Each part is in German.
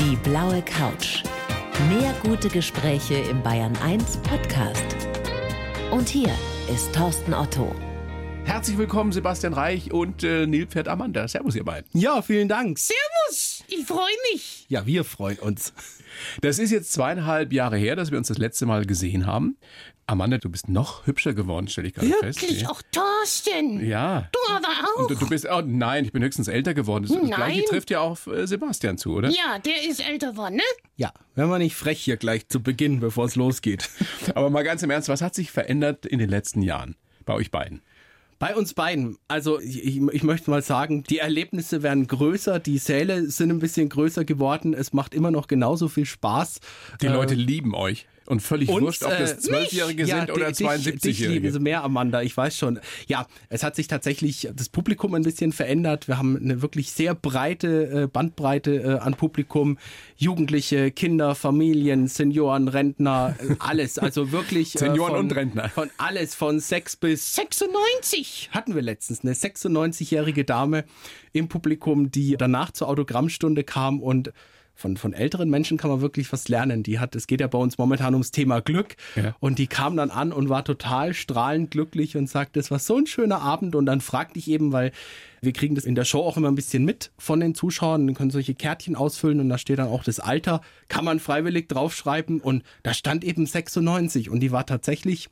Die blaue Couch. Mehr gute Gespräche im Bayern 1 Podcast. Und hier ist Thorsten Otto. Herzlich willkommen, Sebastian Reich und Nilpferd Amanda. Servus, ihr beiden. Ja, vielen Dank. Servus, ich freue mich. Ja, wir freuen uns. Das ist jetzt 2,5 Jahre her, dass wir uns das letzte Mal gesehen haben. Amanda, du bist noch hübscher geworden, stelle ich gerade fest. Wirklich, auch Thorsten. Ja. Du aber auch. Und du bist, oh nein, ich bin höchstens älter geworden. Das Nein. Gleiche trifft ja auf Sebastian zu, oder? Ja, der ist älter geworden, ne? Ja, werden wir nicht frech hier gleich zu Beginn, bevor es losgeht. Aber mal ganz im Ernst, was hat sich verändert in den letzten Jahren bei euch beiden? Bei uns beiden, also ich möchte mal sagen, die Erlebnisse werden größer, die Säle sind ein bisschen größer geworden, es macht immer noch genauso viel Spaß. Die Leute lieben euch. Und völlig uns, wurscht, ob das 12-Jährige sind oder 72-Jährige. Dich lieben sie mehr, Amanda, ich weiß schon. Ja, es hat sich tatsächlich das Publikum ein bisschen verändert. Wir haben eine wirklich sehr breite Bandbreite an Publikum. Jugendliche, Kinder, Familien, Senioren, Rentner, alles. Also wirklich Senioren und Rentner. Von alles, von 6 bis 96. hatten wir letztens eine 96-jährige Dame im Publikum, die danach zur Autogrammstunde kam und von älteren Menschen kann man wirklich was lernen. Es geht ja bei uns momentan ums Thema Glück. Ja. Und die kam dann an und war total strahlend glücklich und sagte, es war so ein schöner Abend. Und dann fragte ich eben, weil wir kriegen das in der Show auch immer ein bisschen mit von den Zuschauern. Dann können solche Kärtchen ausfüllen und da steht dann auch das Alter. Kann man freiwillig draufschreiben. Und da stand eben 96 und die war tatsächlich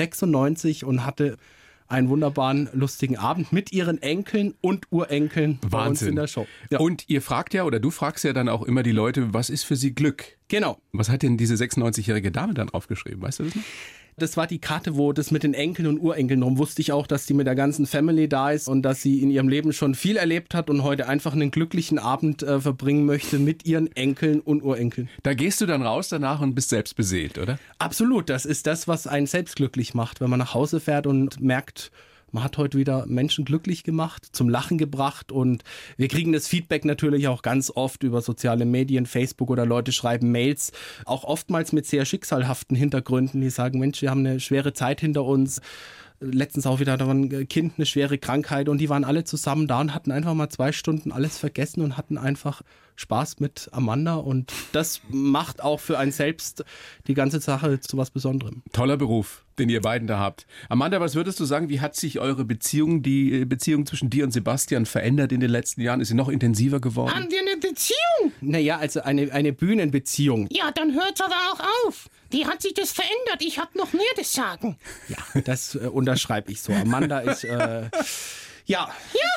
96 und hatte einen wunderbaren, lustigen Abend mit ihren Enkeln und Urenkeln bei uns in der Show. Ja. Und ihr fragt ja, oder du fragst ja dann auch immer die Leute, was ist für sie Glück? Genau. Was hat denn diese 96-jährige Dame dann aufgeschrieben? Weißt du das noch? Das war die Karte, wo das mit den Enkeln und Urenkeln, darum wusste ich auch, dass die mit der ganzen Family da ist und dass sie in ihrem Leben schon viel erlebt hat und heute einfach einen glücklichen Abend verbringen möchte mit ihren Enkeln und Urenkeln. Da gehst du dann raus danach und bist selbst beseelt, oder? Absolut, das ist das, was einen selbst glücklich macht, wenn man nach Hause fährt und merkt, man hat heute wieder Menschen glücklich gemacht, zum Lachen gebracht und wir kriegen das Feedback natürlich auch ganz oft über soziale Medien, Facebook oder Leute schreiben Mails, auch oftmals mit sehr schicksalhaften Hintergründen, die sagen, Mensch, wir haben eine schwere Zeit hinter uns. Letztens auch wieder ein Kind, eine schwere Krankheit und die waren alle zusammen da und hatten einfach mal 2 Stunden alles vergessen und hatten einfach Spaß mit Amanda und das macht auch für einen selbst die ganze Sache zu was Besonderem. Toller Beruf, den ihr beiden da habt. Amanda, was würdest du sagen, wie hat sich eure Beziehung, die Beziehung zwischen dir und Sebastian verändert in den letzten Jahren? Ist sie noch intensiver geworden? Haben wir eine Beziehung? Naja, also eine Bühnenbeziehung. Ja, dann hört's aber auch auf. Wie hat sich das verändert? Ich hab noch mehr das Sagen. Ja, das unterschreibe ich so. Amanda ist, ja. Ja,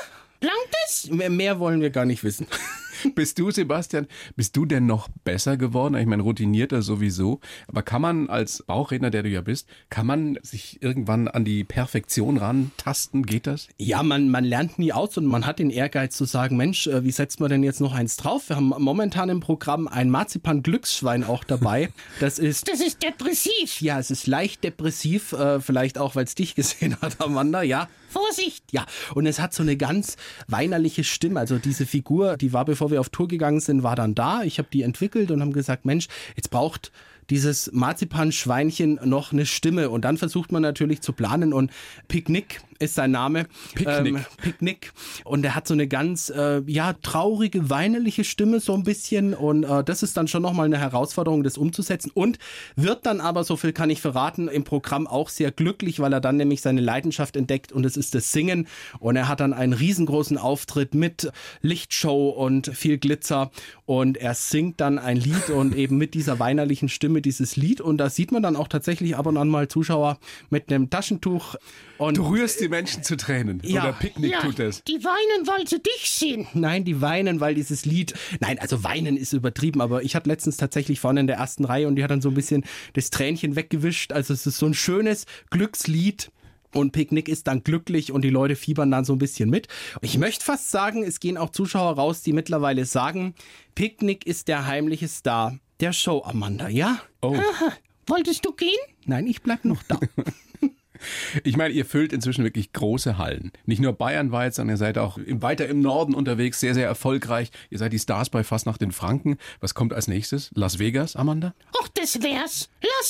langt es? Mehr wollen wir gar nicht wissen. Bist du, Sebastian, bist du denn noch besser geworden? Ich meine, routinierter sowieso. Aber kann man als Bauchredner, der du ja bist, kann man sich irgendwann an die Perfektion rantasten? Geht das? Ja, man lernt nie aus und man hat den Ehrgeiz zu sagen, Mensch, wie setzt man denn jetzt noch eins drauf? Wir haben momentan im Programm ein Marzipan-Glücksschwein auch dabei. Das ist depressiv. Ja, es ist leicht depressiv, vielleicht auch, weil es dich gesehen hat, Amanda, ja. Vorsicht! Ja, und es hat so eine ganz weinerliche Stimme. Also diese Figur, die war, bevor wir auf Tour gegangen sind, war dann da. Ich habe die entwickelt und haben gesagt, Mensch, jetzt braucht dieses Marzipanschweinchen noch eine Stimme. Und dann versucht man natürlich zu planen und Picknick ist sein Name. Picknick. Und er hat so eine ganz, traurige, weinerliche Stimme so ein bisschen. Und das ist dann schon nochmal eine Herausforderung, das umzusetzen. Und wird dann aber, so viel kann ich verraten, im Programm auch sehr glücklich, weil er dann nämlich seine Leidenschaft entdeckt und es ist das Singen. Und er hat dann einen riesengroßen Auftritt mit Lichtshow und viel Glitzer. Und er singt dann ein Lied und eben mit dieser weinerlichen Stimme dieses Lied. Und da sieht man dann auch tatsächlich ab und an mal Zuschauer mit einem Taschentuch. Und du rührst die Menschen zu Tränen. Ja. Oder Picknick tut das. Die weinen, weil sie dich sehen. Nein, die weinen, weil dieses Lied... Nein, also weinen ist übertrieben, aber ich hatte letztens tatsächlich vorne in der ersten Reihe und die hat dann so ein bisschen das Tränchen weggewischt. Also es ist so ein schönes Glückslied. Und Picknick ist dann glücklich und die Leute fiebern dann so ein bisschen mit. Ich möchte fast sagen, es gehen auch Zuschauer raus, die mittlerweile sagen, Picknick ist der heimliche Star der Show, Amanda, ja? Oh. Aha. Wolltest du gehen? Nein, ich bleib noch da. Ich meine, ihr füllt inzwischen wirklich große Hallen. Nicht nur bayernweit, sondern ihr seid auch weiter im Norden unterwegs, sehr, sehr erfolgreich. Ihr seid die Stars bei Fastnacht in Franken. Was kommt als nächstes? Las Vegas, Amanda? Ach, das wär's. Las Vegas!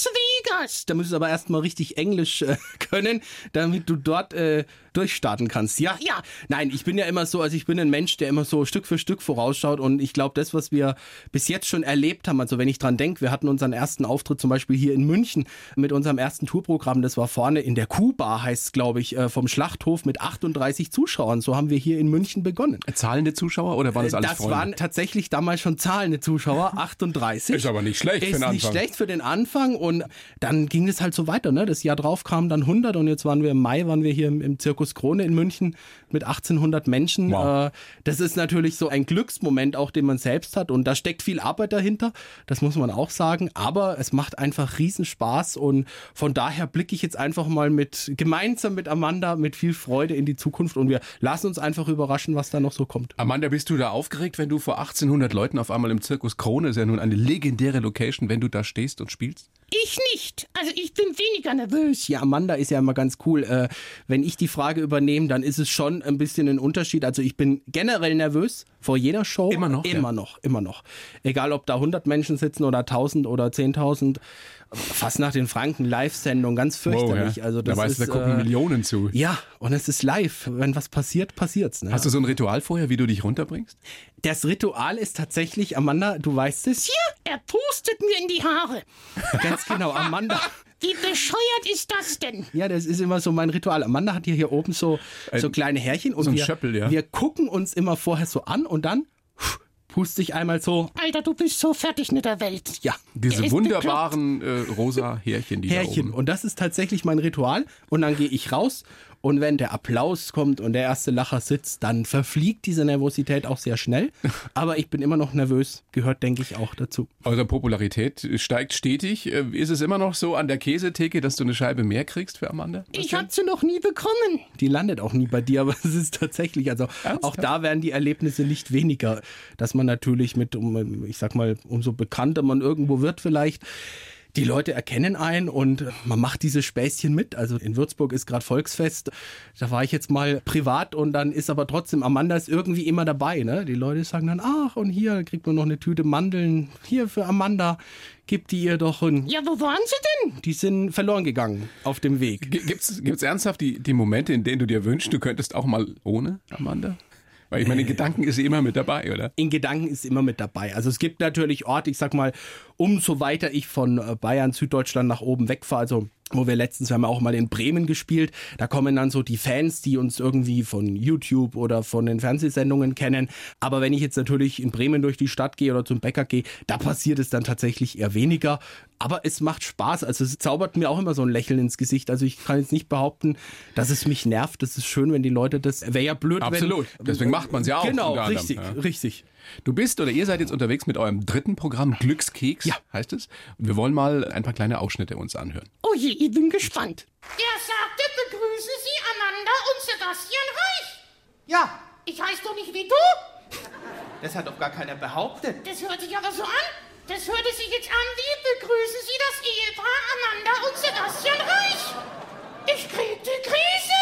das? Da müsstest du aber erstmal richtig Englisch können, damit du dort durchstarten kannst. Ja, Ja. Nein, ich bin ja immer so, also ich bin ein Mensch, der immer so Stück für Stück vorausschaut und ich glaube, das, was wir bis jetzt schon erlebt haben, also wenn ich dran denke, wir hatten unseren ersten Auftritt zum Beispiel hier in München mit unserem ersten Tourprogramm, das war vorne in der Kuhbar, heißt es, glaube ich, vom Schlachthof mit 38 Zuschauern. So haben wir hier in München begonnen. Zahlende Zuschauer oder waren das alles Das Freunde? waren tatsächlich damals schon zahlende Zuschauer, 38. Ist aber nicht schlecht für den Ist nicht Anfang. schlecht für den Anfang und dann ging es halt so weiter. Ne? Das Jahr drauf kamen dann 100 und jetzt waren wir im Mai hier im Zirkus Krone in München mit 1800 Menschen. Wow. Das ist natürlich so ein Glücksmoment auch, den man selbst hat und da steckt viel Arbeit dahinter, das muss man auch sagen, aber es macht einfach Riesenspaß und von daher blicke ich jetzt einfach mal gemeinsam mit Amanda mit viel Freude in die Zukunft und wir lassen uns einfach überraschen, was da noch so kommt. Amanda, bist du da aufgeregt, wenn du vor 1800 Leuten auf einmal im Zirkus Krone, ist ja nun eine legendäre Location, wenn du da stehst und spielst? Ich nicht. Also ich bin weniger nervös. Ja, Amanda ist ja immer ganz cool. Wenn ich die Frage übernehme, dann ist es schon ein bisschen ein Unterschied. Also ich bin generell nervös vor jeder Show. Immer noch, Immer ja. noch, immer noch. Egal, ob da 100 Menschen sitzen oder 1000 oder 10.000. Fast nach den Franken-Live-Sendungen, ganz fürchterlich. ja. Also das da weißt du, ist, da gucken Millionen zu. Ja, und es ist live. Wenn was passiert, passiert's. Ne? Hast du so ein Ritual vorher, wie du dich runterbringst? Das Ritual ist tatsächlich, Amanda, du weißt es. Hier, er pustet mir in die Haare. Ganz genau, Amanda. Wie bescheuert ist das denn? Ja, das ist immer so mein Ritual. Amanda hat hier oben so kleine Härchen und so ein Schöppel, ja. wir gucken uns immer vorher so an und dann puste ich einmal so. Alter, du bist so fertig mit der Welt. Ja, Er Diese ist wunderbaren rosa Härchen, die da Härchen. oben. Und das ist tatsächlich mein Ritual. Und dann gehe ich raus. Und wenn der Applaus kommt und der erste Lacher sitzt, dann verfliegt diese Nervosität auch sehr schnell. Aber ich bin immer noch nervös. Gehört, denke ich, auch dazu. Eure Popularität steigt stetig. Ist es immer noch so an der Käsetheke, dass du eine Scheibe mehr kriegst für Amanda? Ich hab sie noch nie bekommen. Die landet auch nie bei dir, aber es ist tatsächlich, also auch da werden die Erlebnisse nicht weniger, dass man natürlich ich sag mal, umso bekannter man irgendwo wird vielleicht, die Leute erkennen einen und man macht diese Späßchen mit. Also in Würzburg ist gerade Volksfest, da war ich jetzt mal privat und dann ist aber trotzdem, Amanda ist irgendwie immer dabei. Ne? Die Leute sagen dann, ach und hier kriegt man noch eine Tüte Mandeln, hier für Amanda, gibt die ihr doch. Und Ja, wo waren sie denn? die sind verloren gegangen auf dem Weg. Gibt's ernsthaft die Momente, in denen du dir wünschst, du könntest auch mal ohne Amanda? Weil ich meine, in Gedanken ist sie immer mit dabei, oder? In Gedanken ist immer mit dabei. Also es gibt natürlich Orte, ich sag mal, umso weiter ich von Bayern, Süddeutschland nach oben wegfahre, also wo wir haben auch mal in Bremen gespielt, da kommen dann so die Fans, die uns irgendwie von YouTube oder von den Fernsehsendungen kennen. Aber wenn ich jetzt natürlich in Bremen durch die Stadt gehe oder zum Bäcker gehe, da passiert es dann tatsächlich eher weniger. Aber es macht Spaß. Also es zaubert mir auch immer so ein Lächeln ins Gesicht. Also ich kann jetzt nicht behaupten, dass es mich nervt. Das ist schön, wenn die Leute das, wäre ja blöd, Absolut. Deswegen macht man es ja auch. Genau, unter anderem, richtig, ja. richtig. Du bist oder ihr seid jetzt unterwegs mit eurem dritten Programm, Glückskeks, Ja. heißt es. Und wir wollen mal ein paar kleine Ausschnitte uns anhören. Oh je, ich bin gespannt. Er sagte, begrüßen Sie Amanda und Sebastian Reich. Ja, Ich heiße doch nicht wie du. das hat doch gar keiner behauptet. Das hört sich aber so an. Das hörte sich jetzt an wie begrüßen Sie das Ehepaar Amanda und Sebastian Reich. Ich krieg die Krise.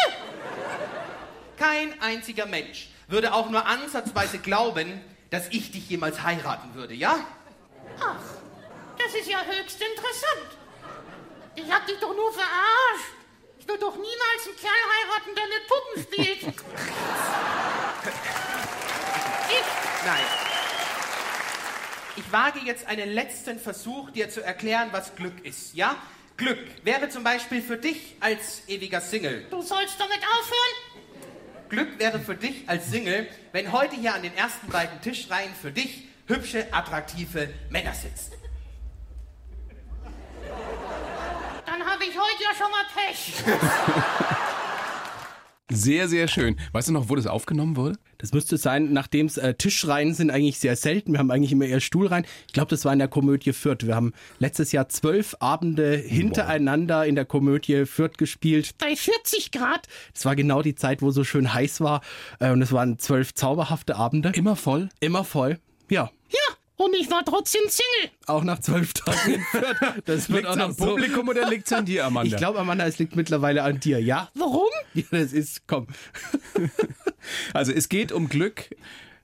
Kein einziger Mensch würde auch nur ansatzweise glauben, dass ich dich jemals heiraten würde, ja? Ach, das ist ja höchst interessant. Ich hab dich doch nur verarscht. Ich würde doch niemals einen Kerl heiraten, der mit Puppen spielt. Nein. Ich wage jetzt einen letzten Versuch, dir zu erklären, was Glück ist, ja? Glück wäre zum Beispiel für dich als ewiger Single. Du sollst damit aufhören. Glück wäre für dich als Single, wenn heute hier an den ersten beiden Tischreihen für dich hübsche, attraktive Männer sitzen. Dann habe ich heute ja schon mal Pech. Sehr, sehr schön. Weißt du noch, wo das aufgenommen wurde? Das müsste sein, nachdem es Tischreihen sind eigentlich sehr selten. Wir haben eigentlich immer eher Stuhlreihen. Ich glaube, das war in der Komödie Fürth. Wir haben letztes Jahr 12 Abende hintereinander in der Komödie Fürth gespielt. Bei 40 Grad. Das war genau die Zeit, wo so schön heiß war. Und es waren 12 zauberhafte Abende. Immer voll. Immer voll. Ja. Ja, und ich war trotzdem Single. Auch nach 12 Tagen in Fürth. Das wird Liegt's auch noch am so. Publikum oder liegt's an dir, Amanda? Ich glaube, Amanda, es liegt mittlerweile an dir, ja? Warum? Ja, das ist, komm. Also es geht um Glück.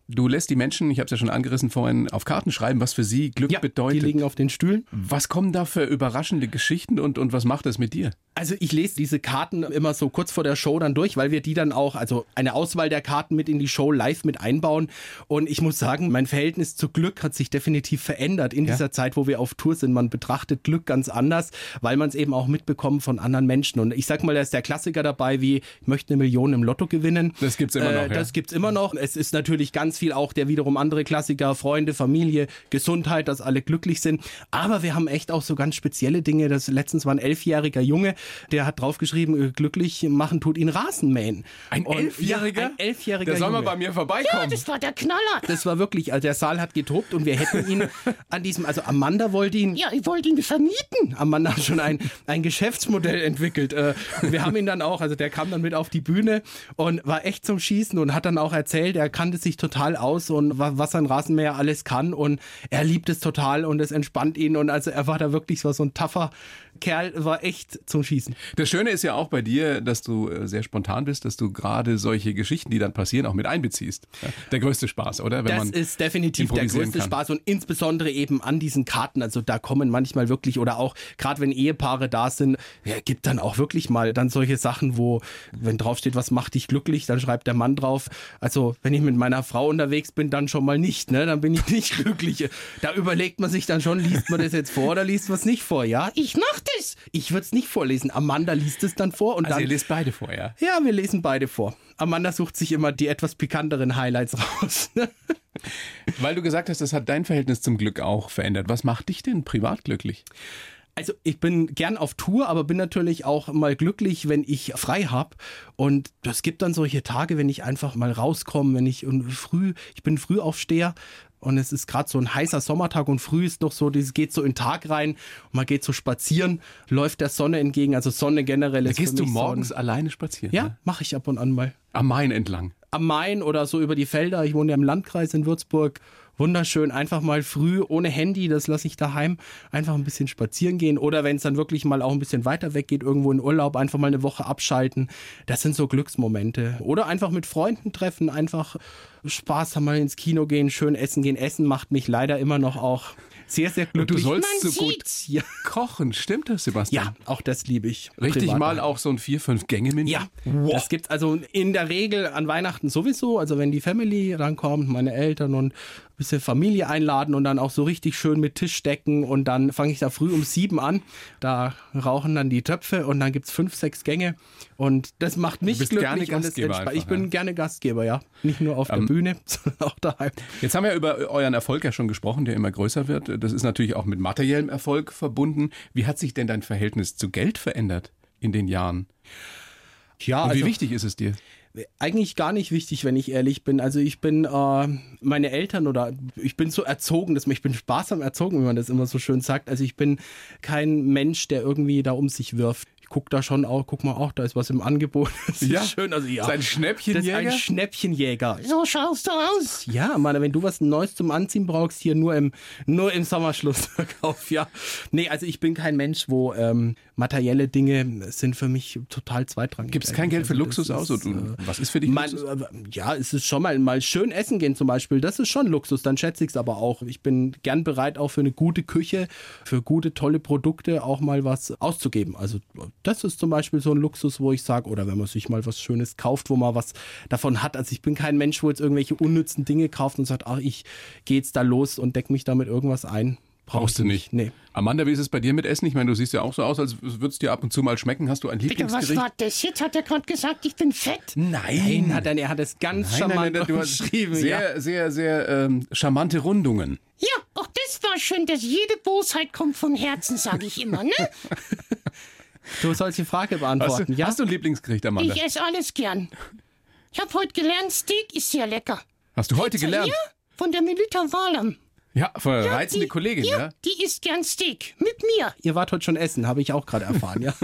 Du lässt die Menschen, ich habe es ja schon angerissen vorhin, auf Karten schreiben, was für sie Glück bedeutet. Die liegen auf den Stühlen. Was kommen da für überraschende Geschichten und was macht das mit dir? Also ich lese diese Karten immer so kurz vor der Show dann durch, weil wir die dann auch, also eine Auswahl der Karten mit in die Show live mit einbauen. Und ich muss sagen, mein Verhältnis zu Glück hat sich definitiv verändert in dieser Zeit, wo wir auf Tour sind. Man betrachtet Glück ganz anders, weil man es eben auch mitbekommt von anderen Menschen. Und ich sag mal, da ist der Klassiker dabei, wie ich möchte 1 Million im Lotto gewinnen. Das gibt's immer noch, Das gibt's immer noch. Es ist natürlich ganz viel auch der wiederum andere Klassiker, Freunde, Familie, Gesundheit, dass alle glücklich sind. Aber wir haben echt auch so ganz spezielle Dinge. Das letztens war ein 11-jähriger Junge, der hat draufgeschrieben, glücklich machen tut ihn Rasenmähen. Ein 11-Jähriger? Ja, ein 11-jähriger Der soll mal Junge. bei mir vorbeikommen. Ja, das war der Knaller. Das war wirklich, also der Saal hat getobt und wir hätten ihn an diesem, also Amanda wollte ihn, Ja, ich wollte ihn vermieten. Amanda hat schon ein Geschäftsmodell entwickelt. Und wir haben ihn dann auch, also der kam dann mit auf die Bühne und war echt zum Schießen und hat dann auch erzählt, er kannte sich total aus und was ein Rasenmäher alles kann und er liebt es total und es entspannt ihn und also er war da wirklich so ein tougher Kerl, war echt zum Schießen. Das Schöne ist ja auch bei dir, dass du sehr spontan bist, dass du gerade solche Geschichten, die dann passieren, auch mit einbeziehst. Ja, der größte Spaß, oder? Wenn Das ist definitiv der größte Spaß und insbesondere eben an diesen Karten. Also da kommen manchmal wirklich oder auch gerade wenn Ehepaare da sind, gibt dann auch wirklich mal dann solche Sachen, wo wenn draufsteht, was macht dich glücklich, dann schreibt der Mann drauf. Also wenn ich mit meiner Frau unterwegs bin, dann schon mal nicht, ne? Dann bin ich nicht glücklich. Da überlegt man sich dann schon, liest man das jetzt vor oder liest man es nicht vor, ja? Ich mach das. Ich würde es nicht vorlesen. Amanda liest es dann vor und Also dann. ihr lest beide vor, ja? Ja, wir lesen beide vor. Amanda sucht sich immer die etwas pikanteren Highlights raus. Weil du gesagt hast, das hat dein Verhältnis zum Glück auch verändert. Was macht dich denn privat glücklich? Also ich bin gern auf Tour, aber bin natürlich auch mal glücklich, wenn ich frei habe. Und es gibt dann solche Tage, wenn ich einfach mal rauskomme, wenn ich bin Frühaufsteher. Und es ist gerade so ein heißer Sommertag und früh ist noch so, das geht so in den Tag rein und man geht so spazieren, läuft der Sonne entgegen, also Sonne generell ist Da gehst für du mich morgens alleine spazieren? Ja, Ne? mache ich ab und an mal. Am Main entlang. Am Main oder so über die Felder. Ich wohne ja im Landkreis in Würzburg. Wunderschön, einfach mal früh ohne Handy, das lasse ich daheim, einfach ein bisschen spazieren gehen oder wenn es dann wirklich mal auch ein bisschen weiter weg geht, irgendwo in Urlaub, einfach mal eine Woche abschalten. Das sind so Glücksmomente. Oder einfach mit Freunden treffen, einfach Spaß haben, mal ins Kino gehen, schön essen gehen. Essen macht mich leider immer noch auch sehr, sehr glücklich. Du sollst Man so gut sieht's. kochen, stimmt das, Sebastian? Ja, auch das liebe ich. Richtig Privat. mal auch so ein 4-5 Gänge-Menü? Ja, das gibt's also in der Regel an Weihnachten sowieso. Also wenn die Family rankommt, meine Eltern und ein bisschen Familie einladen und dann auch so richtig schön mit Tisch decken und dann fange ich da früh um 7 an. Da rauchen dann die Töpfe und dann gibt's 5, 6 Gänge und das macht mich bist glücklich. gerne und das Gastgeber entspannt. Ich einfach, bin ja. gerne Gastgeber, ja. Nicht nur auf der Bühne, sondern auch daheim. Jetzt haben wir über euren Erfolg ja schon gesprochen, der immer größer wird. Das ist natürlich auch mit materiellem Erfolg verbunden. Wie hat sich denn dein Verhältnis zu Geld verändert in den Jahren? Ja, Und wie wichtig ist es dir? Eigentlich gar nicht wichtig, wenn ich ehrlich bin. Also ich bin meine Eltern oder ich bin so erzogen, ich bin sparsam erzogen, wie man das immer so schön sagt. Also ich bin kein Mensch, der irgendwie da um sich wirft. Ich guck da schon auch, guck mal auch, da ist was im Angebot. Das ist Ja, schön. Also ja, ist ein das ist Schnäppchenjäger? ein Schnäppchenjäger. So schaust du aus. Ja, Mann, wenn du was Neues zum Anziehen brauchst, hier nur im Sommerschlussverkauf, ja. Nee, also ich bin kein Mensch, wo materielle Dinge sind für mich total zweitrangig. Gibt es kein Geld für Also Luxus das aus? ist, Was ist für dich Luxus? ja, es ist schon mal schön essen gehen zum Beispiel. Das ist schon Luxus, dann schätze ich es aber auch. Ich bin gern bereit, auch für eine gute Küche, für gute, tolle Produkte auch mal was auszugeben. Also das ist zum Beispiel so ein Luxus, wo ich sage, oder wenn man sich mal was Schönes kauft, wo man was davon hat. Also ich bin kein Mensch, wo jetzt irgendwelche unnützen Dinge kauft und sagt, ach, ich gehe jetzt da los und decke mich damit irgendwas ein. Brauchst du nicht. Nee. Amanda, wie ist es bei dir mit Essen? Ich meine, du siehst ja auch so aus, als würde es dir ab und zu mal schmecken. Hast du ein Bitte, was Lieblingsgericht? war das? Jetzt hat er gerade gesagt, ich bin fett. Nein, er hat es ganz charmant du hast beschrieben. sehr, sehr, sehr charmante Rundungen. Ja, auch das war schön, dass jede Bosheit kommt von Herzen, sage ich immer, ne? Du sollst die Frage beantworten, ja? Hast du ein Lieblingsgericht, Amanda? Ich esse alles gern. Ich habe heute gelernt, Steak ist sehr lecker. Hast du heute gelernt? Ja, von der Melita Wahlam. Ja, reizende die- Kollegin, ja? Die isst gern Steak. Mit mir. Ihr wart heute schon essen, habe ich auch gerade erfahren, ja?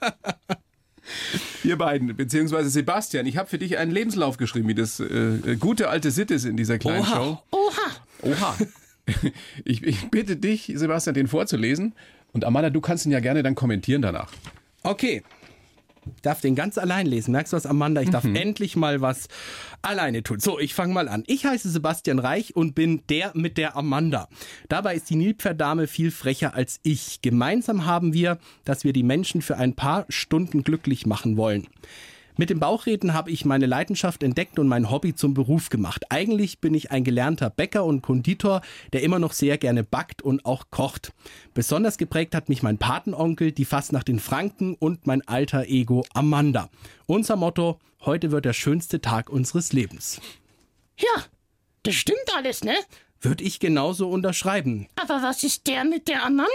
Ihr beiden, beziehungsweise Sebastian, ich habe für dich einen Lebenslauf geschrieben, wie das gute alte Sitte ist in dieser kleinen Show. Oha. Oha. Ich bitte dich, Sebastian, den vorzulesen. Und Amanda, du kannst ihn ja gerne dann kommentieren danach. Okay. Ich darf den ganz allein lesen. Merkst du was, Amanda? Ich darf endlich mal was alleine tun. So, ich fange mal an. Ich heiße Sebastian Reich und bin der mit der Amanda. Dabei ist die Nilpferdame viel frecher als ich. Gemeinsam haben wir, dass wir die Menschen für ein paar Stunden glücklich machen wollen. Mit dem Bauchreden habe ich meine Leidenschaft entdeckt und mein Hobby zum Beruf gemacht. Eigentlich bin ich ein gelernter Bäcker und Konditor, der immer noch sehr gerne backt und auch kocht. Besonders geprägt hat mich mein Patenonkel, die Fastnacht in Franken und mein alter Ego Amanda. Unser Motto: Heute wird der schönste Tag unseres Lebens. Ja, das stimmt alles, ne? Würde ich genauso unterschreiben. Aber was ist der mit der Amanda?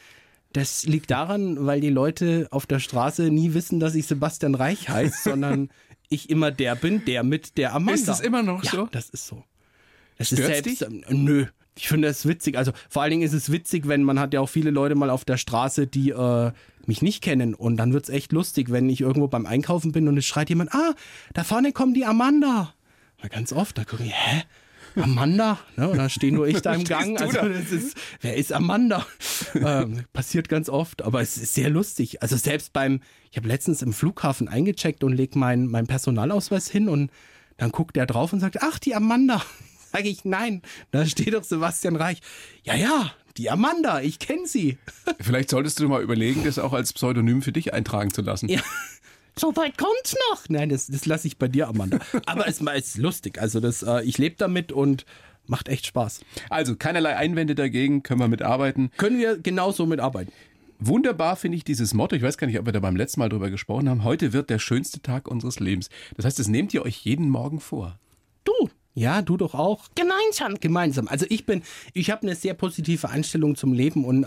Das liegt daran, weil die Leute auf der Straße nie wissen, dass ich Sebastian Reich heiße, sondern ich immer der bin, der mit der Amanda. Ist das immer noch so? Ja, das ist so. Das Stört's ist selbst, nö. Ich finde das witzig. Also vor allen Dingen ist es witzig, wenn man hat ja auch viele Leute mal auf der Straße, die mich nicht kennen. Und dann wird's echt lustig, wenn ich irgendwo beim Einkaufen bin und es schreit jemand, da vorne kommt die Amanda. Mal ganz oft, da gucke ich, hä? Amanda? Ne? Und dann stehe nur ich da im Gang. Also wer ist Amanda? Passiert ganz oft, aber es ist sehr lustig. Also selbst ich habe letztens im Flughafen eingecheckt und lege meinen Personalausweis hin und dann guckt der drauf und sagt, ach, die Amanda. Sage ich, nein, da steht doch Sebastian Reich. Ja, die Amanda, ich kenne sie. Vielleicht solltest du mal überlegen, das auch als Pseudonym für dich eintragen zu lassen. Ja. So weit kommt's noch. Nein, das lasse ich bei dir, Amanda. Aber es ist lustig. Also ich lebe damit und macht echt Spaß. Also keinerlei Einwände dagegen, können wir mitarbeiten. Können wir genauso mitarbeiten. Wunderbar finde ich dieses Motto. Ich weiß gar nicht, ob wir da beim letzten Mal drüber gesprochen haben. Heute wird der schönste Tag unseres Lebens. Das heißt, das nehmt ihr euch jeden Morgen vor. Du? Ja, du doch auch. Gemeinsam. Also ich habe eine sehr positive Einstellung zum Leben und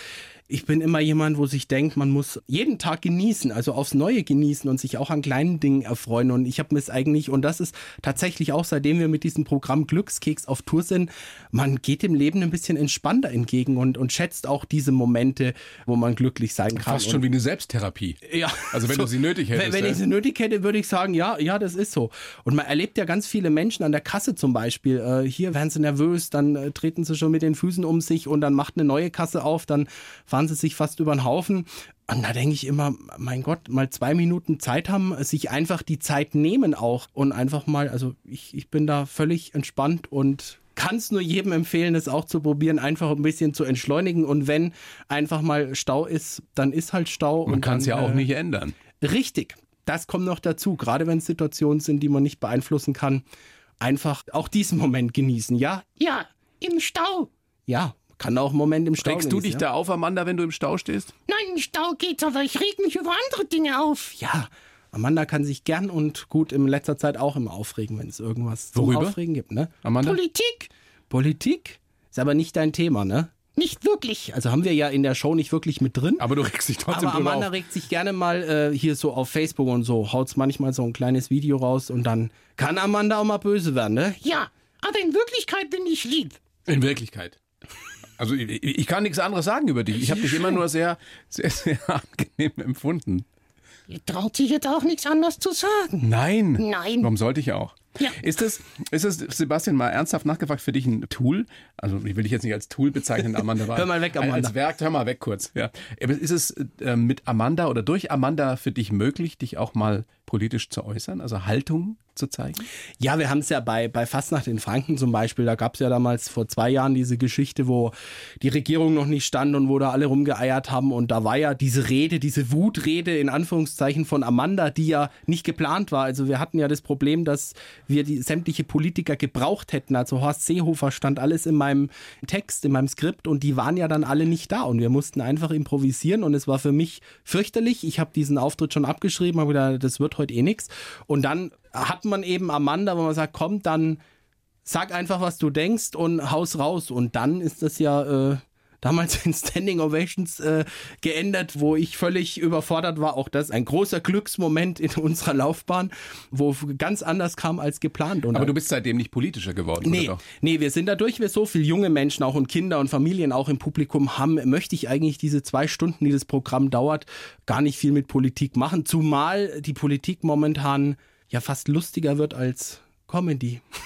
ich bin immer jemand, wo sich denkt, man muss jeden Tag genießen, also aufs Neue genießen und sich auch an kleinen Dingen erfreuen. Und ich habe mir es eigentlich, und das ist tatsächlich auch, seitdem wir mit diesem Programm Glückskeks auf Tour sind, man geht dem Leben ein bisschen entspannter entgegen und schätzt auch diese Momente, wo man glücklich sein kann. Fast schon wie eine Selbsttherapie. Ja. Also wenn du sie nötig hättest. Wenn ich sie nötig hätte, würde ich sagen, ja, das ist so. Und man erlebt ja ganz viele Menschen an der Kasse zum Beispiel. Hier werden sie nervös, dann treten sie schon mit den Füßen um sich und dann macht eine neue Kasse auf, dann fahren sie sich fast über den Haufen. Und da denke ich immer, mein Gott, mal 2 Minuten Zeit haben, sich einfach die Zeit nehmen auch und einfach mal, also ich bin da völlig entspannt und kann es nur jedem empfehlen, das auch zu probieren, einfach ein bisschen zu entschleunigen und wenn einfach mal Stau ist, dann ist halt Stau. Man kann es ja auch nicht ändern. Richtig, das kommt noch dazu, gerade wenn es Situationen sind, die man nicht beeinflussen kann, einfach auch diesen Moment genießen, ja? Ja, im Stau. Ja. Kann auch einen Moment im Stau Regst du dich da auf, Amanda, wenn du im Stau stehst? Nein, im Stau geht's, aber ich reg mich über andere Dinge auf. Ja, Amanda kann sich gern und gut in letzter Zeit auch immer aufregen, wenn es irgendwas zum Aufregen gibt, ne? Amanda? Politik? Ist aber nicht dein Thema, ne? Nicht wirklich. Also haben wir ja in der Show nicht wirklich mit drin. Aber du regst dich trotzdem aber drüber Amanda auf. regt sich gerne mal hier so auf Facebook und so, haut's manchmal so ein kleines Video raus und dann kann Amanda auch mal böse werden, ne? Ja, aber in Wirklichkeit bin ich lieb. In Wirklichkeit. Also ich kann nichts anderes sagen über dich. Ich habe dich immer nur sehr, sehr, sehr angenehm empfunden. Ihr traut sich jetzt auch nichts anderes zu sagen. Nein. Nein. Warum sollte ich auch? Ja. Ist es, Sebastian, mal ernsthaft nachgefragt, für dich ein Tool? Also ich will dich jetzt nicht als Tool bezeichnen, Amanda. Hör mal weg, Amanda. Als Werk, hör mal weg kurz. Ja. Aber ist es mit Amanda oder durch Amanda für dich möglich, dich auch mal politisch zu äußern, also Haltung zu zeigen? Ja, wir haben es ja bei Fastnacht in Franken zum Beispiel, da gab es ja damals vor 2 Jahren diese Geschichte, wo die Regierung noch nicht stand und wo da alle rumgeeiert haben und da war ja diese Rede, diese Wutrede in Anführungszeichen von Amanda, die ja nicht geplant war. Also wir hatten ja das Problem, dass wir die sämtliche Politiker gebraucht hätten. Also Horst Seehofer stand alles in meinem Text, in meinem Skript und die waren ja dann alle nicht da und wir mussten einfach improvisieren und es war für mich fürchterlich. Ich habe diesen Auftritt schon abgeschrieben, habe gedacht, das wird heute eh nichts. Und dann hat man eben Amanda, wo man sagt, komm, dann sag einfach, was du denkst und haus raus. Und dann ist das ja damals in Standing Ovations geändert, wo ich völlig überfordert war. Auch das ein großer Glücksmoment in unserer Laufbahn, wo ganz anders kam als geplant. Und aber du bist seitdem nicht politischer geworden, nee, oder doch? Nee, wir sind dadurch, wir so viele junge Menschen auch und Kinder und Familien auch im Publikum haben, möchte ich eigentlich diese 2 Stunden, die das Programm dauert, gar nicht viel mit Politik machen. Zumal die Politik momentan ja fast lustiger wird als Comedy.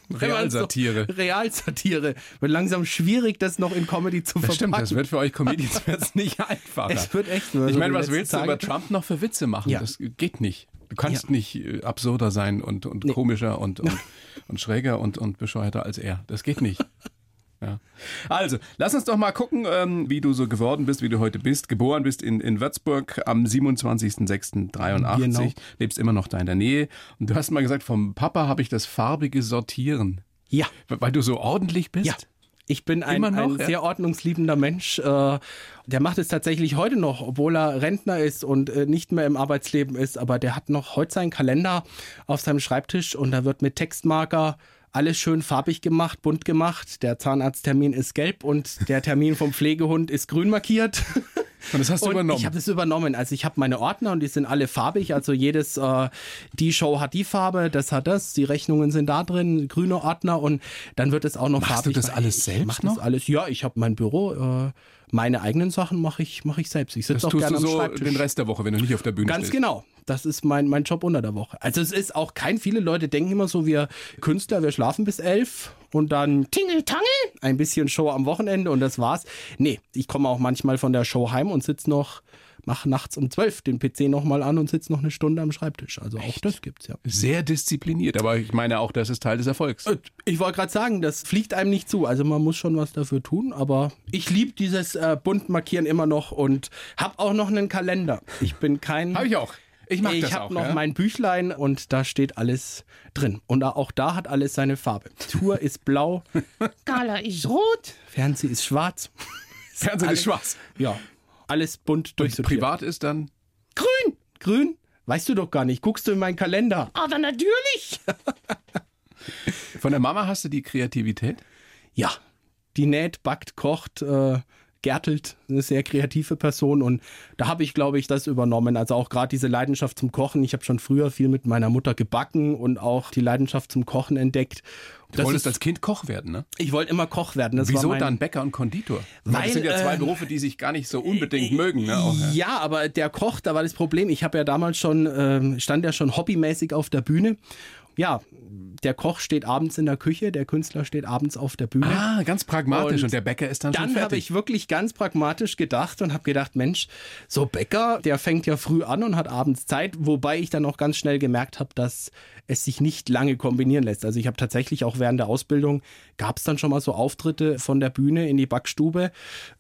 Realsatire. Realsatire. Wird langsam schwierig, das noch in Comedy zu verpacken. Stimmt, das wird für euch Comedians jetzt nicht einfacher. Es wird echt. Ich meine, was willst du über Trump noch für Witze machen? Ja. Das geht nicht. Du kannst nicht absurder sein und komischer und schräger und bescheuerter als er. Das geht nicht. Ja. Also, lass uns doch mal gucken, wie du so geworden bist, wie du heute bist. Geboren bist in Würzburg am 27.06.83. Genau. Lebst immer noch da in der Nähe. Und du hast mal gesagt, vom Papa habe ich das farbige Sortieren. Ja. Weil du so ordentlich bist? Ja. Ich bin ein sehr ordnungsliebender Mensch. Der macht es tatsächlich heute noch, obwohl er Rentner ist und nicht mehr im Arbeitsleben ist. Aber der hat noch heute seinen Kalender auf seinem Schreibtisch und da wird mit Textmarker alles schön farbig gemacht, bunt gemacht. Der Zahnarzttermin ist gelb und der Termin vom Pflegehund ist grün markiert. Und das hast du übernommen? Ich habe das übernommen. Also ich habe meine Ordner und die sind alle farbig. Also jedes, die Show hat die Farbe, das hat das. Die Rechnungen sind da drin, grüne Ordner und dann wird es auch noch farbig. Machst du das alles selbst mach noch? Das alles. Ja, ich habe mein Büro. Meine eigenen Sachen mache ich selbst. Ich sitze auch gerne am Schreibtisch. Den Rest der Woche, wenn du nicht auf der Bühne Ganz stehst. genau. Das ist mein Job unter der Woche. Also es ist auch viele Leute denken immer so, wir Künstler, wir schlafen bis 11 und dann Tingeltangel? ein bisschen Show am Wochenende und das war's. Nee, ich komme auch manchmal von der Show heim und mache nachts um 12 den PC nochmal an und sitze noch eine Stunde am Schreibtisch. Also auch das gibt's, ja. Sehr diszipliniert, aber ich meine auch, das ist Teil des Erfolgs. Ich wollte gerade sagen, das fliegt einem nicht zu. Also man muss schon was dafür tun, aber ich liebe dieses bunt markieren immer noch und habe auch noch einen Kalender. Ich bin kein... Habe ich auch. Ich mag das auch. Ich habe noch mein Büchlein und da steht alles drin. Und auch da hat alles seine Farbe. Tour ist blau, Gala ist rot. Fernseh ist schwarz. Fernsehen ist schwarz. Ja, alles bunt durchsortiert. Privat ist dann... Grün. Grün? Weißt du doch gar nicht. Guckst du in meinen Kalender? Aber natürlich. Von der Mama hast du die Kreativität? Ja, die näht, backt, kocht, gärtelt, eine sehr kreative Person und da habe ich, glaube ich, das übernommen. Also auch gerade diese Leidenschaft zum Kochen. Ich habe schon früher viel mit meiner Mutter gebacken und auch die Leidenschaft zum Kochen entdeckt. Du wolltest als Kind Koch werden, ne? Ich wollte immer Koch werden. Das Wieso war dann Bäcker und Konditor? Weil, das sind ja zwei Berufe, die sich gar nicht so unbedingt mögen. Ne? Auch, ja, aber der Koch, da war das Problem. Ich habe ja damals stand ja schon hobbymäßig auf der Bühne. Ja, der Koch steht abends in der Küche, der Künstler steht abends auf der Bühne. Ah, ganz pragmatisch und der Bäcker ist dann schon fertig. Dann habe ich wirklich ganz pragmatisch gedacht und habe gedacht, Mensch, so Bäcker, der fängt ja früh an und hat abends Zeit, wobei ich dann auch ganz schnell gemerkt habe, dass es sich nicht lange kombinieren lässt. Also ich habe tatsächlich auch während der Ausbildung, gab es dann schon mal so Auftritte von der Bühne in die Backstube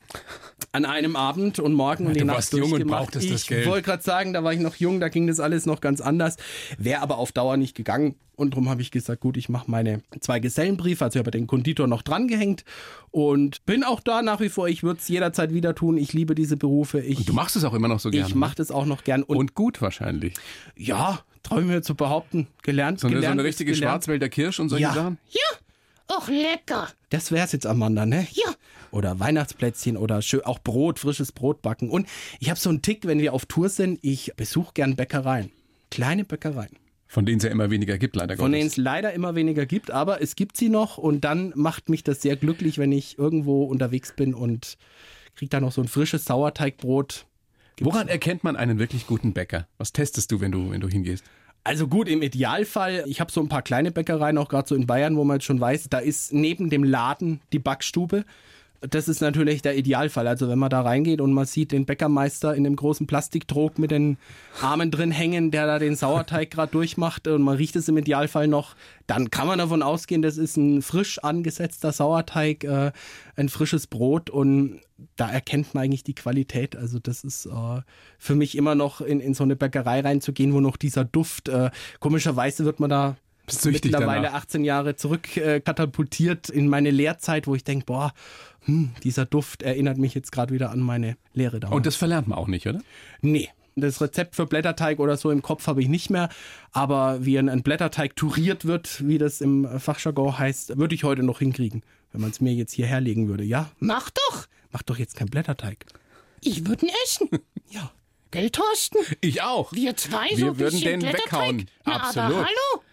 an einem Abend und morgen und die Nacht jung und durchgemacht. brauchtest das Geld. Ich wollte gerade sagen, da war ich noch jung, da ging das alles noch ganz anders. Wäre aber auf Dauer nicht gegangen. Und darum habe ich gesagt, gut, ich mache meine 2 Gesellenbriefe, also ich habe den Konditor noch dran gehängt und bin auch da nach wie vor. Ich würde es jederzeit wieder tun. Ich liebe diese Berufe. Und du machst es auch immer noch so gerne. Ich mache das auch noch gern. Und gut wahrscheinlich. Ja, traue ich mir zu behaupten. Gelernt. So eine richtige Schwarzwälder Kirsch und solche Sachen? Ja, auch lecker. Das wär's jetzt, Amanda, ne? Ja. Oder Weihnachtsplätzchen oder auch Brot, frisches Brot backen. Und ich habe so einen Tick, wenn wir auf Tour sind, ich besuche gern Bäckereien. Kleine Bäckereien. Von denen es ja immer weniger gibt, leider Gottes. Von denen es leider immer weniger gibt, aber es gibt sie noch und dann macht mich das sehr glücklich, wenn ich irgendwo unterwegs bin und kriege da noch so ein frisches Sauerteigbrot. Woran erkennt man einen wirklich guten Bäcker? Was testest du, wenn du hingehst? Also gut, im Idealfall, ich habe so ein paar kleine Bäckereien, auch gerade so in Bayern, wo man jetzt schon weiß, da ist neben dem Laden die Backstube. Das ist natürlich der Idealfall. Also wenn man da reingeht und man sieht den Bäckermeister in dem großen Plastiktrog mit den Armen drin hängen, der da den Sauerteig gerade durchmacht und man riecht es im Idealfall noch, dann kann man davon ausgehen, das ist ein frisch angesetzter Sauerteig, ein frisches Brot und da erkennt man eigentlich die Qualität. Also das ist für mich immer noch in so eine Bäckerei reinzugehen, wo noch dieser Duft, komischerweise wird man da mittlerweile danach 18 Jahre zurück katapultiert in meine Lehrzeit, wo ich denke, boah, dieser Duft erinnert mich jetzt gerade wieder an meine Lehre damals. Und das verlernt man auch nicht, oder? Nee. Das Rezept für Blätterteig oder so im Kopf habe ich nicht mehr, aber wie ein Blätterteig touriert wird, wie das im Fachjargon heißt, würde ich heute noch hinkriegen, wenn man es mir jetzt hierher legen würde. Ja, Mach doch. mach doch jetzt kein Blätterteig. Ich würde ihn essen. Ja. Gell, Thorsten? Ich auch. Wir zwei Wir so ein würden bisschen den Blätterteig. weghauen. Na, Absolut. aber hallo?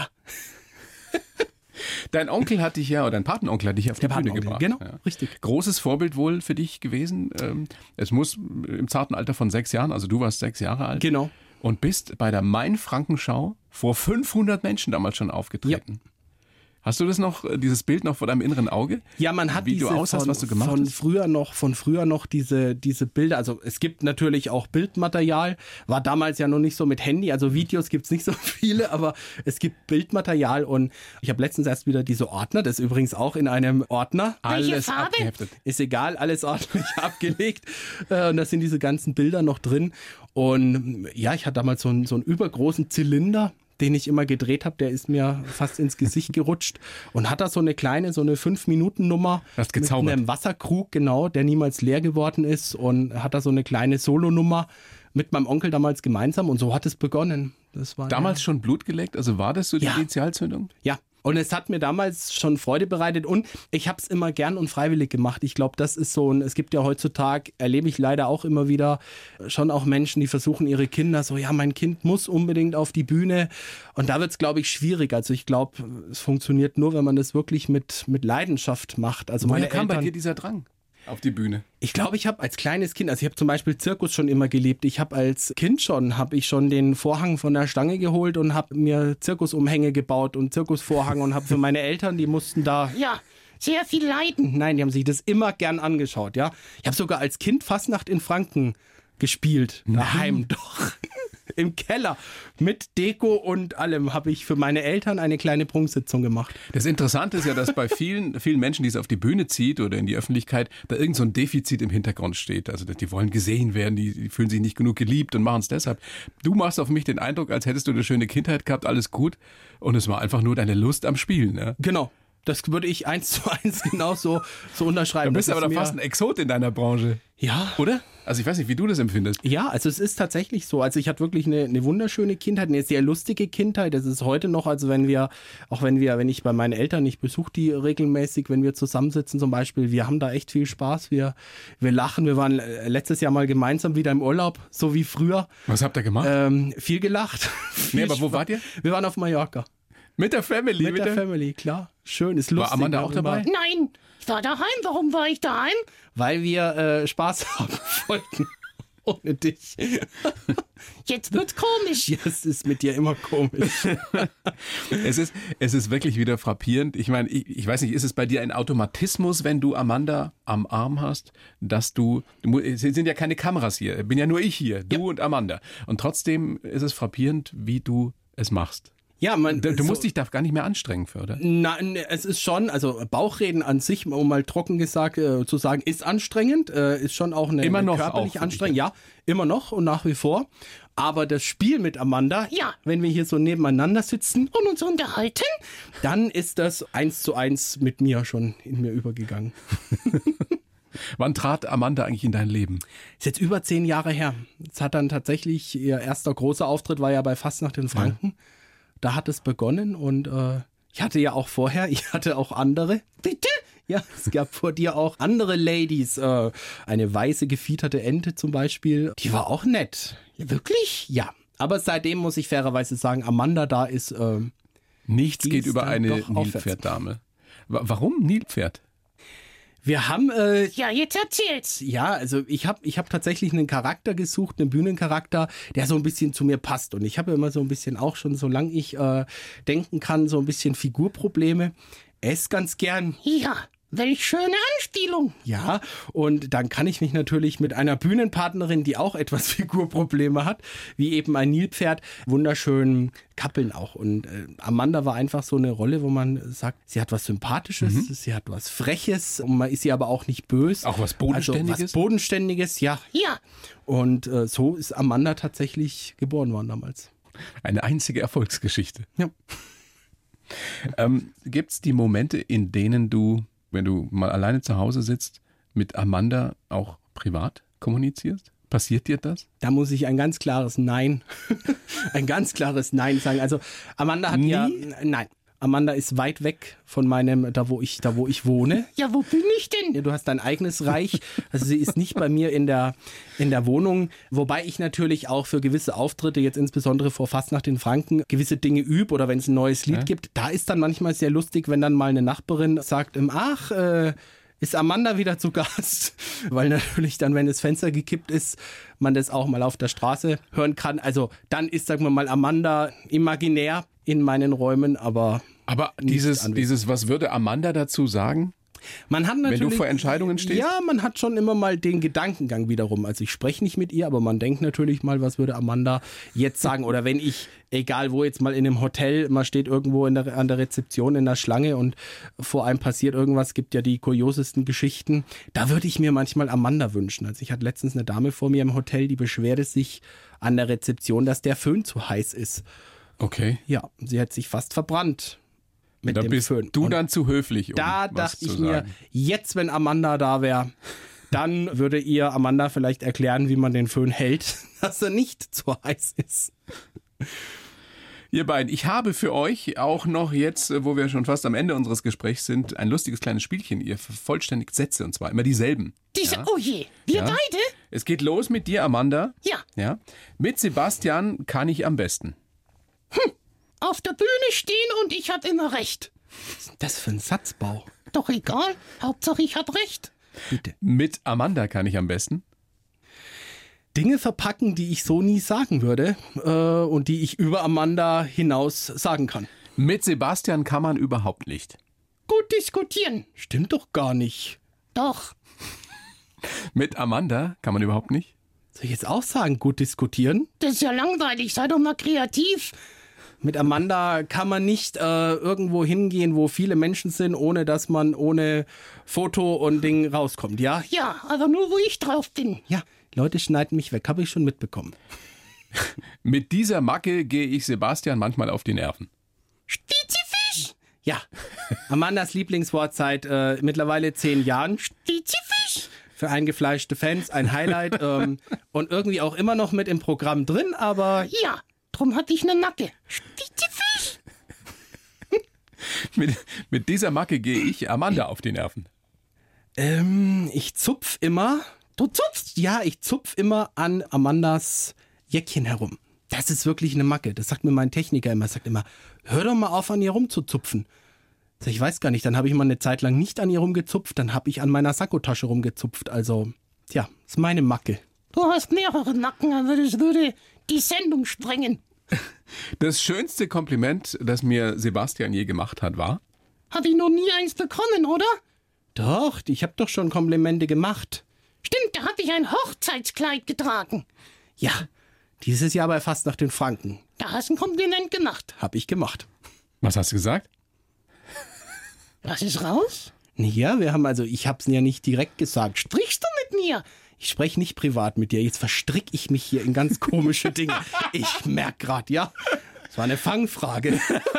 Dein Onkel hat dich ja, oder dein Patenonkel hat dich auf die Bühne Patenonkel, gebracht. genau, Ja. richtig. Großes Vorbild wohl für dich gewesen. Es muss im zarten Alter von 6 Jahren, also du warst 6 Jahre alt. Genau. Und bist bei der Main-Frankenschau vor 500 Menschen damals schon aufgetreten. Hast du das noch, dieses Bild noch vor deinem inneren Auge? Ja, man hat wie du aussahst, was du gemacht von hast? früher noch diese Bilder. Also es gibt natürlich auch Bildmaterial. War damals ja noch nicht so mit Handy. Also Videos gibt's nicht so viele, aber es gibt Bildmaterial. Und ich habe letztens erst wieder diese Ordner. Das ist übrigens auch in einem Ordner. Alles Farbe? abgeheftet. Ist egal, alles ordentlich abgelegt. Und da sind diese ganzen Bilder noch drin. Und ja, ich hatte damals so einen übergroßen Zylinder, den ich immer gedreht habe, der ist mir fast ins Gesicht gerutscht und hat da so eine 5-Minuten-Nummer Hast mit gezaubert. einem Wasserkrug, genau, der niemals leer geworden ist und hat da so eine kleine Solonummer mit meinem Onkel damals gemeinsam und so hat es begonnen. Das war Damals schon Blut geleckt? Also war das so die Ja. Initialzündung? Ja. Und es hat mir damals schon Freude bereitet und ich habe es immer gern und freiwillig gemacht. Ich glaube, das ist so es gibt ja heutzutage, erlebe ich leider auch immer wieder, schon auch Menschen, die versuchen ihre Kinder so, ja, mein Kind muss unbedingt auf die Bühne. Und da wird es, glaube ich, schwierig. Also ich glaube, es funktioniert nur, wenn man das wirklich mit Leidenschaft macht. Also Woher meine kam bei Eltern, dir dieser Drang auf die Bühne? ich glaube, ich habe als kleines Kind, also ich habe zum Beispiel Zirkus schon immer geliebt. Ich habe als Kind schon den Vorhang von der Stange geholt und habe mir Zirkusumhänge gebaut und Zirkusvorhang und habe für meine Eltern, die mussten da Ja, sehr viel leiden. Nein, die haben sich das immer gern angeschaut, ja. Ich habe sogar als Kind Fastnacht in Franken gespielt. Daheim, doch. Im Keller. Mit Deko und allem habe ich für meine Eltern eine kleine Prunksitzung gemacht. Das Interessante ist ja, dass bei vielen Menschen, die es auf die Bühne zieht oder in die Öffentlichkeit, da irgend so ein Defizit im Hintergrund steht. Also die wollen gesehen werden, die fühlen sich nicht genug geliebt und machen es deshalb. Du machst auf mich den Eindruck, als hättest du eine schöne Kindheit gehabt, alles gut. Und es war einfach nur deine Lust am Spielen. Ja? Genau. Das würde ich 1:1 genauso so unterschreiben. Du bist Das aber ist da mir- fast ein Exot in deiner Branche. Ja. Oder? Also ich weiß nicht, wie du das empfindest. Ja, also es ist tatsächlich so. Also ich hatte wirklich eine wunderschöne Kindheit, eine sehr lustige Kindheit. Das ist heute noch, also wenn ich bei meinen Eltern, ich besuche die regelmäßig, wenn wir zusammensitzen zum Beispiel, wir haben da echt viel Spaß, wir lachen. Wir waren letztes Jahr mal gemeinsam wieder im Urlaub, so wie früher. Was habt ihr gemacht? Viel gelacht. Nee, aber wo wart ihr? Wir waren auf Mallorca. Mit der Family? Mit der Family, klar. Schön, ist lustig. War Amanda auch dabei? Nein, ich war daheim. Warum war ich daheim? Weil wir Spaß haben wollten. Ohne dich. Jetzt wird's komisch. Ja, es ist mit dir immer komisch. Es ist wirklich wieder frappierend. Ich meine, ich weiß nicht, ist es bei dir ein Automatismus, wenn du Amanda am Arm hast, dass es sind ja keine Kameras hier, bin ja nur ich hier, du und Amanda. Und trotzdem ist es frappierend, wie du es machst. Ja, Du musst dich da gar nicht mehr anstrengen für, oder? Nein, es ist schon, also Bauchreden an sich, um mal trocken gesagt zu sagen, ist anstrengend, ist schon auch eine Immer noch körperlich auch, anstrengend. Ja, immer noch und nach wie vor. Aber das Spiel mit Amanda, Ja. wenn wir hier so nebeneinander sitzen, Und uns unterhalten? dann ist das 1:1 mit mir schon in mir übergegangen. Wann trat Amanda eigentlich in dein Leben? Ist jetzt über 10 Jahre her. Es hat dann tatsächlich, ihr erster großer Auftritt war ja bei Fastnacht in Franken. Da hat es begonnen und ich hatte ja auch vorher, ich hatte auch andere. Bitte? Ja, es gab vor dir auch andere Ladies. Eine weiße gefiederte Ente zum Beispiel. Die war auch nett. Ja, wirklich? Ja, aber seitdem muss ich fairerweise sagen, Amanda da ist... Nichts Die geht ist über dann eine doch aufwärts. Nilpferddame. Warum Nilpferd? wir haben... Ja, jetzt erzähl's. Ja, also ich hab tatsächlich einen Charakter gesucht, einen Bühnencharakter, der so ein bisschen zu mir passt. Und ich habe immer so ein bisschen auch schon, solange ich denken kann, so ein bisschen Figurprobleme. Ess ganz gern. Ja, welch schöne Anspielung. Ja, und dann kann ich mich natürlich mit einer Bühnenpartnerin, die auch etwas Figurprobleme hat, wie eben ein Nilpferd, wunderschön kappeln auch. Und Amanda war einfach so eine Rolle, wo man sagt, sie hat was Sympathisches, sie hat was Freches, und man ist sie aber auch nicht böse. Auch was Bodenständiges? Also was Bodenständiges, ja. Ja, Und so ist Amanda tatsächlich geboren worden damals. Eine einzige Erfolgsgeschichte. Ja. Gibt es die Momente, in denen du, wenn du mal alleine zu Hause sitzt, mit Amanda auch privat kommunizierst? Passiert dir das? Da muss ich ein ganz klares Nein, ein ganz klares Nein sagen. Also Amanda hat nein. Amanda ist weit weg von meinem, da wo ich wohne. ja, wo bin ich denn? Ja, du hast dein eigenes Reich. Also sie ist nicht bei mir in der Wohnung. Wobei ich natürlich auch für gewisse Auftritte, jetzt insbesondere vor Fastnacht in Franken, gewisse Dinge übe oder wenn es ein neues Lied gibt. Da ist dann manchmal sehr lustig, wenn dann mal eine Nachbarin sagt, ist Amanda wieder zu Gast? Weil natürlich dann, wenn das Fenster gekippt ist, man das auch mal auf der Straße hören kann. Also dann ist, sagen wir mal, Amanda imaginär in meinen Räumen, aber Aber nicht dieses, was würde Amanda dazu sagen? Man hat natürlich, Wenn du vor Entscheidungen stehst? Ja, man hat schon immer mal den Gedankengang wiederum. Also ich spreche nicht mit ihr, aber man denkt natürlich mal, was würde Amanda jetzt sagen? Oder wenn ich, egal wo, jetzt mal in einem Hotel, man steht irgendwo an der Rezeption in der Schlange und vor einem passiert irgendwas, gibt ja die kuriosesten Geschichten. Da würde ich mir manchmal Amanda wünschen. Also ich hatte letztens eine Dame vor mir im Hotel, die beschwerte sich an der Rezeption, dass der Föhn zu heiß ist. Okay. Ja, sie hat sich fast verbrannt. Mit Da dem bist Föhn. du Und dann zu höflich, um da was dachte zu ich mir, sagen. jetzt, wenn Amanda da wäre, dann würde ihr Amanda vielleicht erklären, wie man den Föhn hält, dass er nicht zu heiß ist. Ihr beiden, ich habe für euch auch noch jetzt, wo wir schon fast am Ende unseres Gesprächs sind, ein lustiges kleines Spielchen. Ihr vervollständigt Sätze, und zwar immer dieselben. Oh je, wir Ja. beide? Es geht los mit dir, Amanda. Ja. Ja. Mit Sebastian kann ich am besten. Auf der Bühne stehen und ich hab immer recht. Was ist das für ein Satzbau? Doch egal, Hauptsache ich hab recht. Bitte. Mit Amanda kann ich am besten. Dinge verpacken, die ich so nie sagen würde und die ich über Amanda hinaus sagen kann. Mit Sebastian kann man überhaupt nicht. Gut diskutieren. Stimmt doch gar nicht. Doch. Mit Amanda kann man überhaupt nicht. Soll ich jetzt auch sagen, gut diskutieren? Das ist ja langweilig, sei doch mal kreativ. Mit Amanda kann man nicht irgendwo hingehen, wo viele Menschen sind, ohne dass man ohne Foto und Ding rauskommt, ja? Ja, aber nur wo ich drauf bin. Ja, Leute schneiden mich weg, habe ich schon mitbekommen. Mit dieser Macke gehe ich Sebastian manchmal auf die Nerven. Stizifisch. Ja, Amandas Lieblingswort seit mittlerweile 10 Jahren. Stizifisch. Für eingefleischte Fans ein Highlight und irgendwie auch immer noch mit im Programm drin, aber Ja, drum hatte ich eine Macke. Stizifisch. Mit dieser Macke gehe ich Amanda auf die Nerven. ich zupf immer. Du zupfst? Ja, ich zupf immer an Amandas Jäckchen herum. Das ist wirklich eine Macke. Das sagt mir mein Techniker immer. Er sagt immer, hör doch mal auf, an ihr rumzuzupfen. Sag ich, weiß gar nicht. Dann habe ich mal eine Zeit lang nicht an ihr rumgezupft. Dann habe ich an meiner Sakkotasche rumgezupft. Also, tja, ist meine Macke. Du hast mehrere Nacken, aber das würde die Sendung sprengen. Das schönste Kompliment, das mir Sebastian je gemacht hat, war: Hatte ich noch nie eins bekommen, oder? Doch, ich habe doch schon Komplimente gemacht. Stimmt, da hatte ich ein Hochzeitskleid getragen. Ja, dieses Jahr bei Fast nach den Franken. Da hast du ein Kompliment gemacht. Habe ich gemacht. Was hast du gesagt? Lass es raus. Ja, ich habe es ja nicht direkt gesagt. Sprichst du mit mir? Ich spreche nicht privat mit dir. Jetzt verstricke ich mich hier in ganz komische Dinge. Ich merke gerade, ja. Das war eine Fangfrage.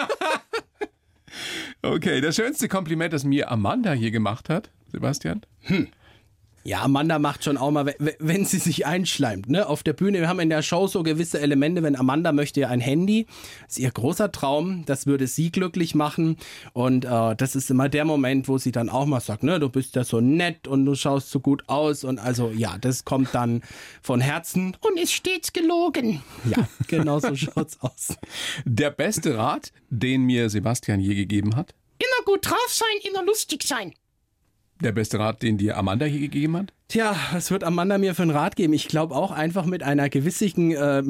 Okay, das schönste Kompliment, das mir Amanda hier gemacht hat, Sebastian? Ja, Amanda macht schon auch mal, wenn sie sich einschleimt, ne? Auf der Bühne, wir haben in der Show so gewisse Elemente, wenn Amanda möchte ja ein Handy, das ist ihr großer Traum, das würde sie glücklich machen und das ist immer der Moment, wo sie dann auch mal sagt, ne, du bist ja so nett und du schaust so gut aus und also ja, das kommt dann von Herzen. Und ist stets gelogen. Ja, genau so schaut's aus. Der beste Rat, den mir Sebastian je gegeben hat? Immer gut drauf sein, immer lustig sein. Der beste Rat, den dir Amanda hier gegeben hat? Tja, was wird Amanda mir für einen Rat geben? Ich glaube auch einfach mit einer gewissen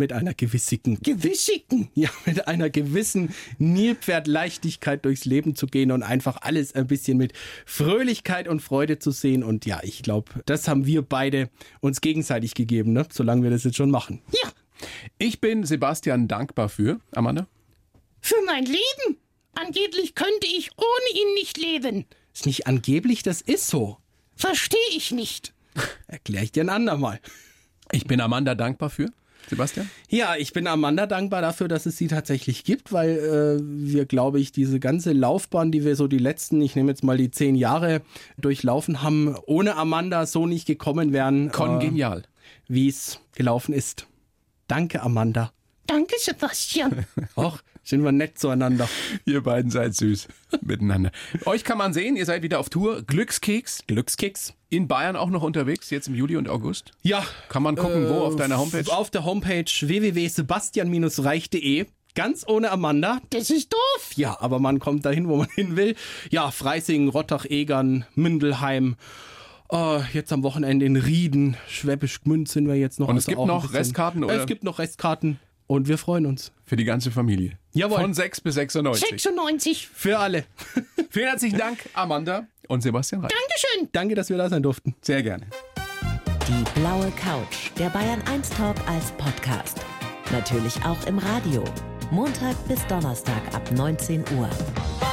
Nilpferd-Leichtigkeit durchs Leben zu gehen und einfach alles ein bisschen mit Fröhlichkeit und Freude zu sehen. Und ja, ich glaube, das haben wir beide uns gegenseitig gegeben, ne? Solange wir das jetzt schon machen. Ja, Ich bin Sebastian dankbar für, Amanda. für mein Leben. Angeblich könnte ich ohne ihn nicht leben. Ist nicht angeblich, das ist so. Verstehe ich nicht. Erkläre ich dir ein andermal. Ich bin Amanda dankbar für, Sebastian. Ja, ich bin Amanda dankbar dafür, dass es sie tatsächlich gibt, weil wir, glaube ich, diese ganze Laufbahn, die wir so die letzten, ich nehme jetzt mal die 10 Jahre durchlaufen haben, ohne Amanda so nicht gekommen wären, Kongenial. wie es gelaufen ist. Danke, Amanda. Danke, Sebastian. Och, sind wir nett zueinander. Ihr beiden seid süß miteinander. Euch kann man sehen, ihr seid wieder auf Tour. Glückskeks. Glückskeks. In Bayern auch noch unterwegs, jetzt im Juli und August. Ja. Kann man gucken, wo auf deiner Homepage? Auf der Homepage www.sebastian-reich.de. Ganz ohne Amanda. Das ist doof. Ja, aber man kommt dahin, wo man hin will. Ja, Freising, Rottach, Egern, Mindelheim. Jetzt am Wochenende in Rieden, Schwäbisch Gmünd sind wir jetzt noch. Und es gibt auch ein noch bisschen- Restkarten, oder? Es gibt noch Restkarten. Und wir freuen uns. Für die ganze Familie. Jawohl. Von 6 bis 96. 96. Für alle. Vielen herzlichen Dank, Amanda und Sebastian Reich. Dankeschön. Danke, dass wir da sein durften. Sehr gerne. Die blaue Couch, der Bayern 1 Talk als Podcast. Natürlich auch im Radio. Montag bis Donnerstag ab 19 Uhr.